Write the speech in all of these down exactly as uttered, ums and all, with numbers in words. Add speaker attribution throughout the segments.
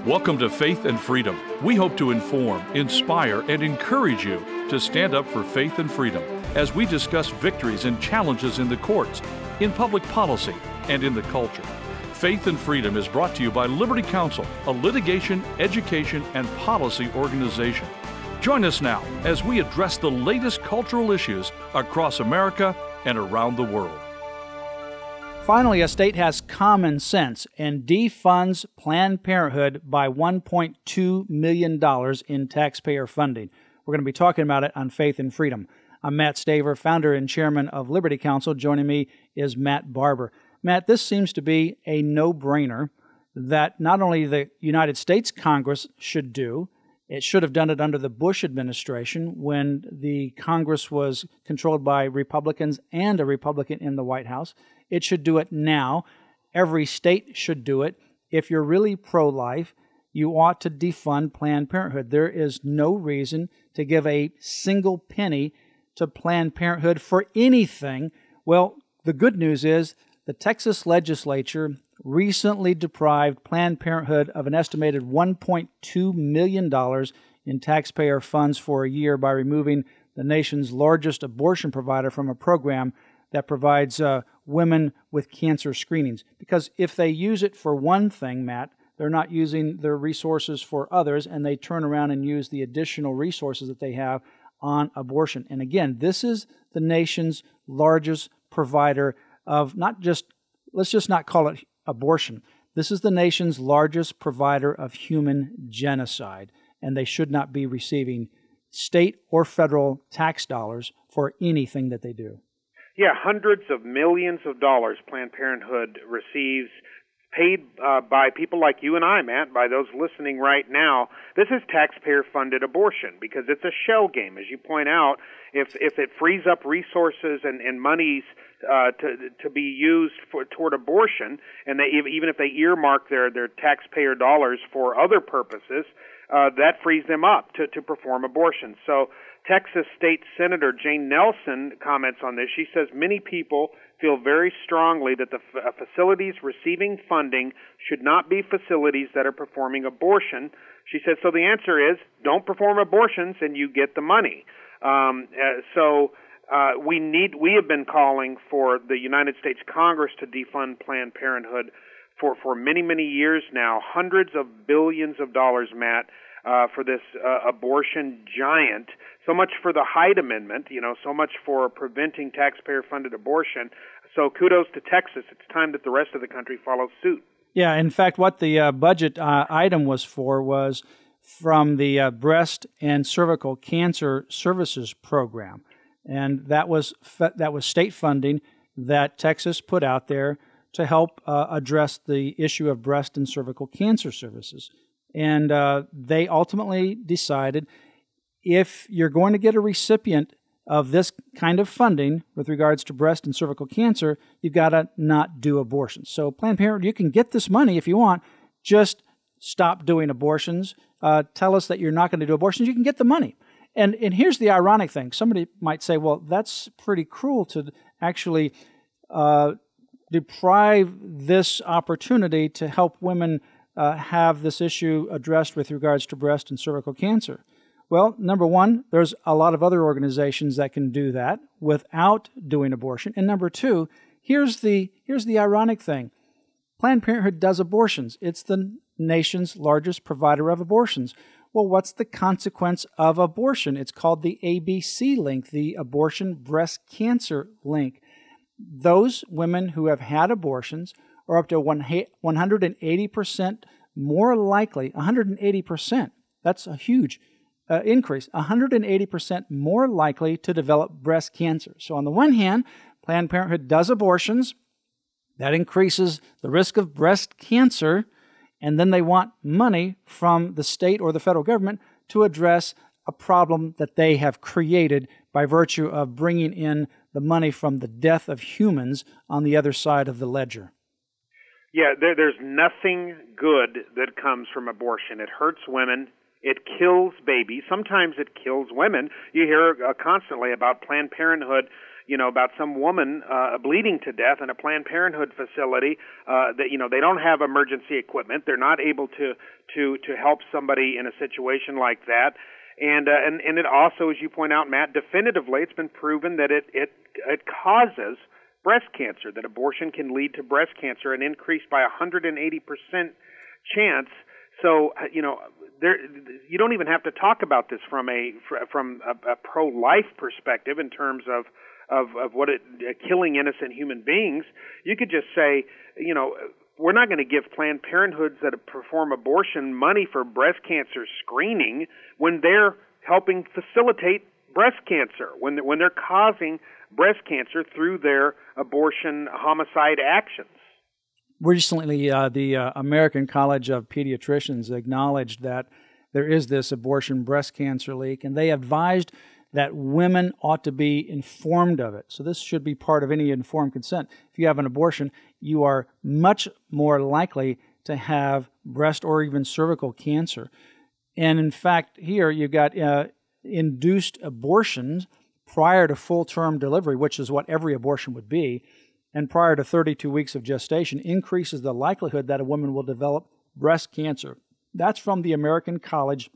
Speaker 1: Welcome to Faith and Freedom. We hope to inform, inspire, and encourage you to stand up for faith and freedom as we discuss victories and challenges in the courts, in public policy, and in the culture. Faith and Freedom is brought to you by Liberty Counsel, a litigation, education, and policy organization. Join us now as we address the latest cultural issues across America and around the world.
Speaker 2: Finally, a state has common sense and defunds Planned Parenthood by one point two million dollars in taxpayer funding. We're going to be talking about it on Faith and Freedom. I'm Matt Staver, founder and chairman of Liberty Counsel. Joining me is Matt Barber. Matt, this seems to be a no-brainer that not only the United States Congress should do, it should have done it under the Bush administration when the Congress was controlled by Republicans and a Republican in the White House. It should do it now. Every state should do it. If you're really pro-life, you ought to defund Planned Parenthood. There is no reason to give a single penny to Planned Parenthood for anything. Well, the good news is the Texas legislature recently deprived Planned Parenthood of an estimated one point two million dollars in taxpayer funds for a year by removing the nation's largest abortion provider from a program that provides uh, women with cancer screenings. Because if they use it for one thing, Matt, they're not using their resources for others, and they turn around and use the additional resources that they have on abortion. And again, this is the nation's largest provider of not just, let's just not call it abortion. This is the nation's largest provider of human genocide, and they should not be receiving state or federal tax dollars for anything that they do.
Speaker 3: Yeah, hundreds of millions of dollars Planned Parenthood receives, paid uh, by people like you and I, Matt, by those listening right now. This is taxpayer-funded abortion because it's a shell game. As you point out, if if it frees up resources and, and monies uh, to to be used for, toward abortion, and they, even if they earmark their, their taxpayer dollars for other purposes, uh, that frees them up to, to perform abortion. So Texas State Senator Jane Nelson comments on this. She says many people feel very strongly that the f- facilities receiving funding should not be facilities that are performing abortion. She says, so the answer is don't perform abortions and you get the money. Um, uh, so uh, we need. We have been calling for the United States Congress to defund Planned Parenthood for, for many, many years now, hundreds of billions of dollars, Matt, uh, for this uh, abortion giant. So much for the Hyde Amendment, you know, so much for preventing taxpayer-funded abortion. So kudos to Texas. It's time that the rest of the country follows suit.
Speaker 2: Yeah, in fact, what the uh, budget uh, item was for was from the uh, Breast and Cervical Cancer Services Program. And that was fe- that was state funding that Texas put out there to help uh, address the issue of breast and cervical cancer services. And uh, they ultimately decided if you're going to get a recipient of this kind of funding with regards to breast and cervical cancer, you've got to not do abortions. So Planned Parenthood, you can get this money if you want, just stop doing abortions. Uh, tell us that you're not going to do abortions, you can get the money. And and here's the ironic thing. Somebody might say, well, that's pretty cruel to actually uh, deprive this opportunity to help women uh, have this issue addressed with regards to breast and cervical cancer. Well, number one, there's a lot of other organizations that can do that without doing abortion. And number two, here's the here's the ironic thing. Planned Parenthood does abortions. It's the nation's largest provider of abortions. Well, what's the consequence of abortion? It's called the A B C link, the abortion breast cancer link. Those women who have had abortions are up to one hundred eighty percent more likely, one hundred eighty percent. That's a huge Uh, increase, one hundred eighty percent more likely to develop breast cancer. So on the one hand, Planned Parenthood does abortions. That increases the risk of breast cancer, and then they want money from the state or the federal government to address a problem that they have created by virtue of bringing in the money from the death of humans on the other side of the ledger.
Speaker 3: Yeah, there, there's nothing good that comes from abortion. It hurts women. It kills babies. Sometimes it kills women. You hear uh, constantly about Planned Parenthood, you know, about some woman uh, bleeding to death in a Planned Parenthood facility. Uh, that you know they don't have emergency equipment. They're not able to to to help somebody in a situation like that. And uh, and and it also, as you point out, Matt, definitively, it's been proven that it it it causes breast cancer. That abortion can lead to breast cancer, an increase by one hundred eighty percent chance. So you know, there you don't even have to talk about this from a from a, a pro-life perspective in terms of. Of, of what it uh, killing innocent human beings. You could just say, you know, we're not going to give Planned Parenthoods that perform abortion money for breast cancer screening when they're helping facilitate breast cancer, when they're, when they're causing breast cancer through their abortion homicide actions.
Speaker 2: Recently, uh, the uh, American College of Pediatricians acknowledged that there is this abortion breast cancer leak, and they advised that women ought to be informed of it. So this should be part of any informed consent. If you have an abortion, you are much more likely to have breast or even cervical cancer. And in fact, here you've got uh, induced abortions prior to full-term delivery, which is what every abortion would be, and prior to thirty-two weeks of gestation, increases the likelihood that a woman will develop breast cancer. That's from the American College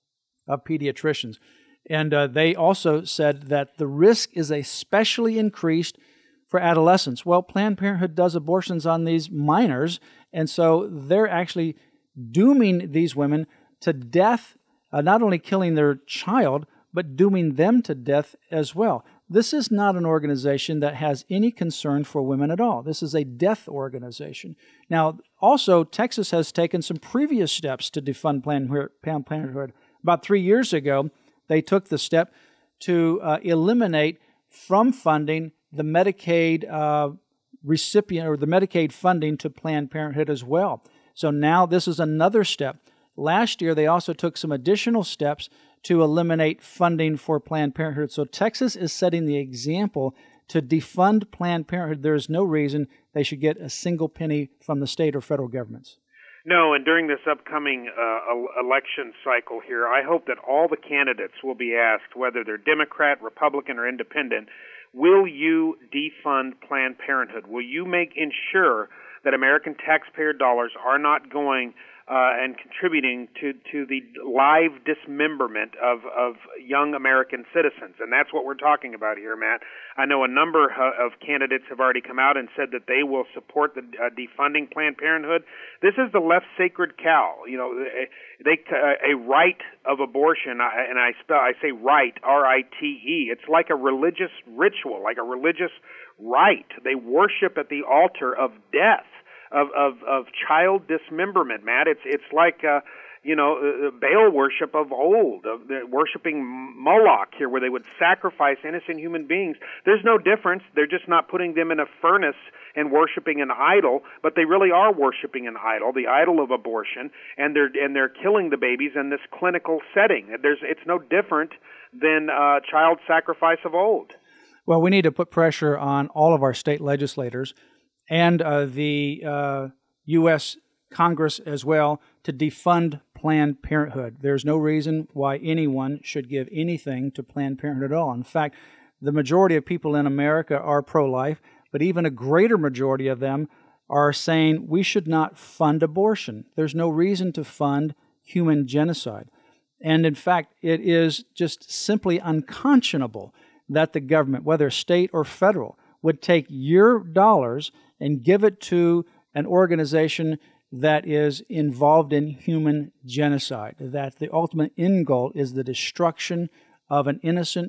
Speaker 2: of Pediatricians. And uh, they also said that the risk is especially increased for adolescents. Well, Planned Parenthood does abortions on these minors, and so they're actually dooming these women to death, uh, not only killing their child, but dooming them to death as well. This is not an organization that has any concern for women at all. This is a death organization. Now, also, Texas has taken some previous steps to defund Planned Parenthood. About three years ago, they took the step to uh, eliminate from funding the Medicaid uh, recipient or the Medicaid funding to Planned Parenthood as well. So now this is another step. Last year, they also took some additional steps to eliminate funding for Planned Parenthood. So Texas is setting the example to defund Planned Parenthood. There is no reason they should get a single penny from the state or federal governments.
Speaker 3: No, and during this upcoming uh, election cycle here, I hope that all the candidates will be asked, whether they're Democrat, Republican, or Independent, will you defund Planned Parenthood? Will you make ensure that American taxpayer dollars are not going uh, and contributing to, to the live dismemberment of, of young American citizens? And that's what we're talking about here, Matt. I know a number of candidates have already come out and said that they will support the uh, defunding Planned Parenthood. This is the left's sacred cow. You know, they uh, a right of abortion, and I spell I say right, R I T E. It's like a religious ritual, like a religious rite. They worship at the altar of death, of of, of child dismemberment. Matt, it's it's like uh, you know uh, Baal worship of old, of the, worshiping Moloch here, where they would sacrifice innocent human beings. There's no difference. They're just not putting them in a furnace and worshiping an idol, but they really are worshiping an idol, the idol of abortion, and they're and they're killing the babies in this clinical setting. There's it's no different than uh, child sacrifice of old.
Speaker 2: Well, we need to put pressure on all of our state legislators and uh, the uh, U S Congress as well to defund Planned Parenthood. There's no reason why anyone should give anything to Planned Parenthood at all. In fact, the majority of people in America are pro-life, but even a greater majority of them are saying we should not fund abortion. There's no reason to fund human genocide. And in fact, it is just simply unconscionable that the government, whether state or federal, would take your dollars and give it to an organization that is involved in human genocide, that the ultimate end goal is the destruction of an innocent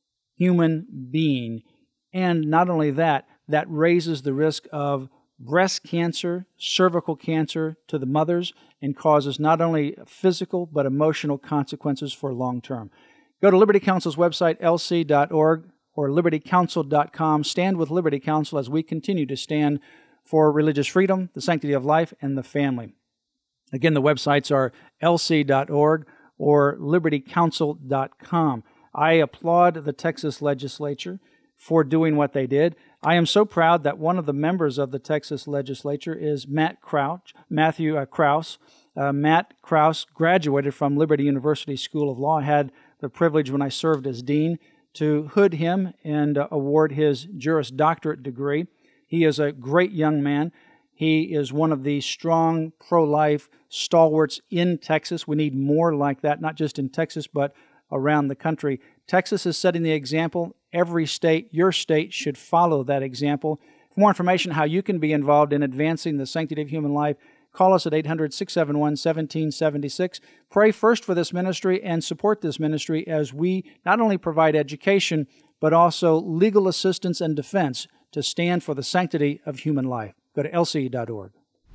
Speaker 2: human being. And not only that, that raises the risk of breast cancer, cervical cancer to the mothers, and causes not only physical but emotional consequences for long term. Go to Liberty Counsel's website, L C dot org, or liberty counsel dot com. Stand with Liberty Counsel as we continue to stand for religious freedom, the sanctity of life, and the family. Again, the websites are L C dot org or liberty counsel dot com. I applaud the Texas legislature for doing what they did. I am so proud that one of the members of the Texas legislature is Matt Crouch, Matthew uh, Krause. Uh, Matt Krause graduated from Liberty University School of Law. I had the privilege when I served as dean to hood him and uh, award his Juris Doctorate degree. He is a great young man. He is one of the strong pro-life stalwarts in Texas. We need more like that, not just in Texas, but around the country. Texas is setting the example. Every state, your state, should follow that example. For more information on how you can be involved in advancing the sanctity of human life, call us at eight hundred, six seven one, one seven seven six. Pray first for this ministry and support this ministry as we not only provide education, but also legal assistance and defense to stand for the sanctity of human life. Go to L C dot org.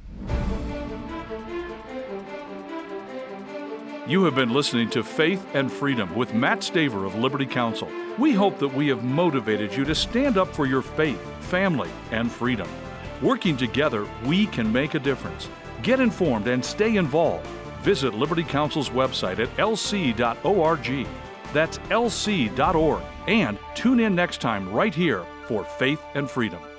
Speaker 1: You have been listening to Faith and Freedom with Matt Staver of Liberty Counsel. We hope that we have motivated you to stand up for your faith, family, and freedom. Working together, we can make a difference. Get informed and stay involved. Visit Liberty Counsel's website at L C dot org. That's L C dot org. And tune in next time right here for Faith and Freedom.